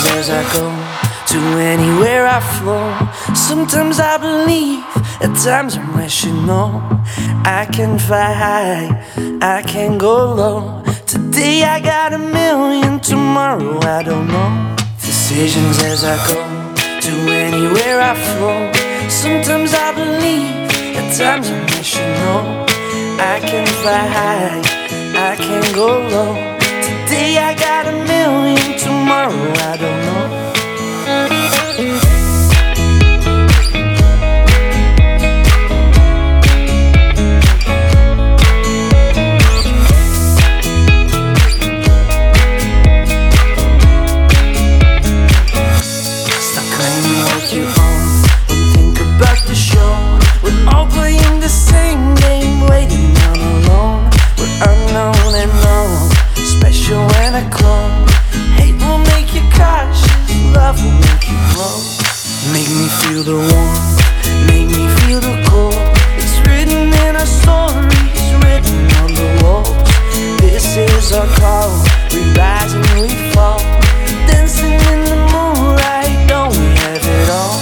decisions as I go, to anywhere I flow. Sometimes I believe, at times I'm rational. I can fly high, I can go low. Today I got a million, tomorrow I don't know. Decisions as I go, to anywhere I flow. Sometimes I believe, at times I'm rational. I can fly high, I can go low. Today I got a million, tomorrow I don't know. Stop claiming what you own and think about the show. We're all playing the same game, waiting on alone. We're unknown and known, special and a clone. Hate will make you cautious, love will make you grow. Make me feel the warmth, make me feel the cold. It's written in our stories, written on the walls. This is our call, we rise and we fall. Dancing in the moonlight, don't we have it all?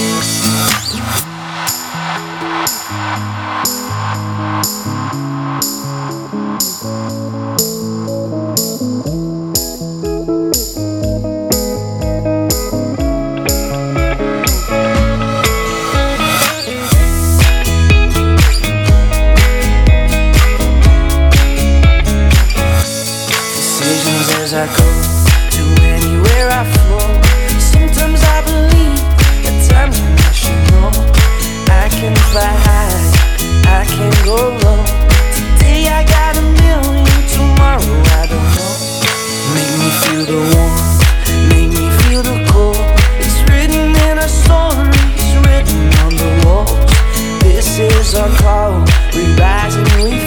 As I go, to anywhere I flow. Sometimes I believe, at times I'm rational. I can fly high, I can go low. Today I got a million, tomorrow I don't know. Make me feel the warmth, make me feel the cold. It's written in our stories, written on the walls. This is our call, we rise and we